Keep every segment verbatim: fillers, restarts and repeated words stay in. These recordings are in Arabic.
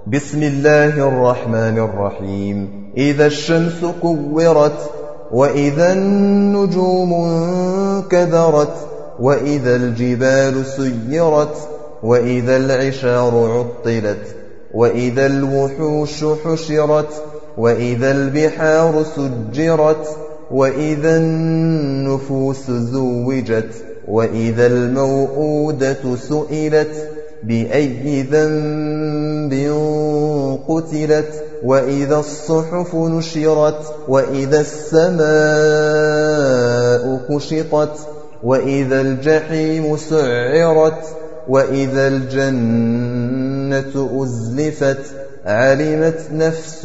بسم الله الرحمن الرحيم إذا الشمس كورت وإذا النجوم انكدرت وإذا الجبال سيرت وإذا العشار عطلت وإذا الوحوش حشرت وإذا البحار سجرت وإذا النفوس زوجت وإذا الموءودة سئلت بأي ذنب قتلت وإذا الصحف نشرت وإذا السماء كشطت وإذا الجحيم سعرت وإذا الجنة أزلفت علمت نفس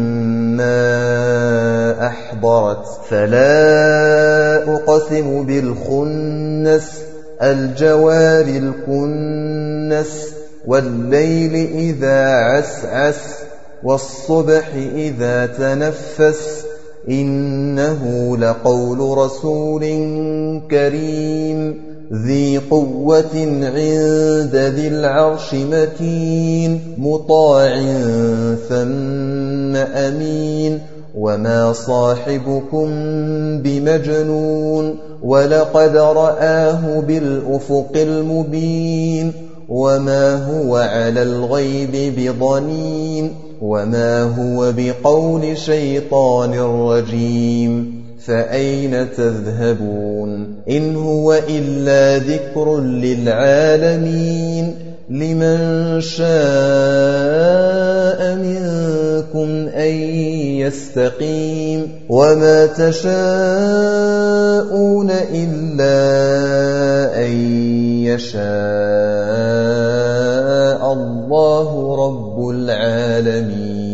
ما أحضرت فلا أقسم بالخنس الجوار الكنس والليل إذا عسعس والصبح إذا تنفس إنه لقول رسول كريم ذي قوة عند ذي العرش مكين مطاع ثم أمين وما صاحبكم بمجنون ولقد رآه بالأفق المبين وما هو على الغيب بضنين وما هو بقول شيطان رجيم فأين تذهبون إن هو إلا ذكر للعالمين لمن شاء منكم أن يستقيم وما تشاءون إلا أن يشاء الله رب العالمين.